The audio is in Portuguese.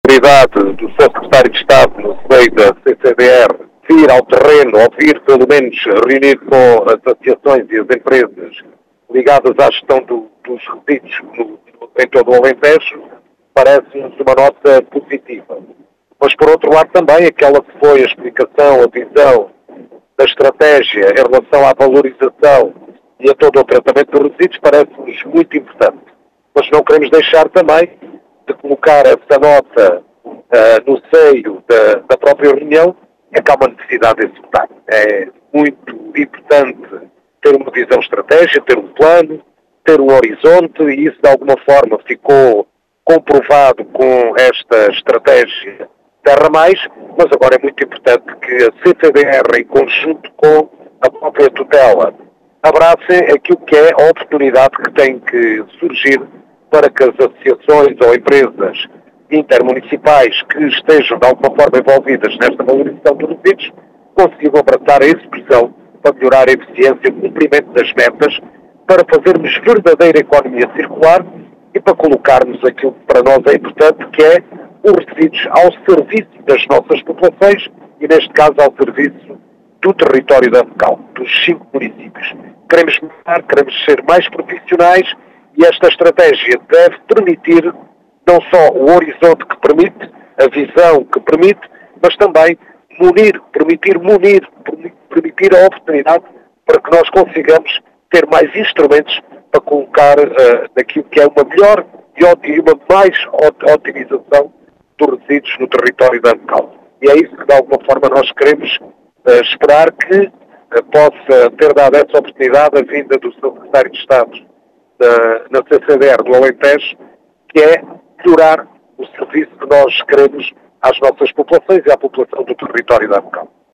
oportunidade do Sr. Secretário de Estado, no seio da CCDR, vir ao terreno, ou vir pelo menos reunir com as associações e as empresas ligadas à gestão dos resíduos em todo o Alentejo, parece-nos uma nota positiva. Mas, por outro lado, também aquela que foi a explicação, a visão da estratégia em relação à valorização e a todo o tratamento dos resíduos parece-nos muito importante. Mas não queremos deixar também de colocar essa nota no seio da própria reunião, é que há uma necessidade de executar. É muito importante ter uma visão estratégica, ter um plano, ter um horizonte, e isso de alguma forma ficou comprovado com esta estratégia Terra Mais, mas agora é muito importante que a CCDR, em conjunto com a própria tutela, abracem aquilo que é a oportunidade que tem que surgir para que as associações ou empresas intermunicipais que estejam de alguma forma envolvidas nesta valorização dos resíduos consigam abraçar a execução para melhorar a eficiência e o cumprimento das metas, para fazermos verdadeira economia circular e para colocarmos aquilo que para nós é importante, que é os resíduos ao serviço das nossas populações e, neste caso, ao serviço do território da Amocal, dos 5 municípios. Queremos mudar, queremos ser mais profissionais e esta estratégia deve permitir não só o horizonte que permite, a visão que permite, mas também permitir a oportunidade para que nós consigamos ter mais instrumentos para colocar naquilo que é uma melhor e uma mais otimização dos resíduos no território da Amocal. E é isso que de alguma forma nós queremos esperar que possa ter dado essa oportunidade a vinda do Sr. Secretário de Estado na CCDR do Alentejo, que é melhorar o serviço que nós queremos às nossas populações e à população do território da Amocal.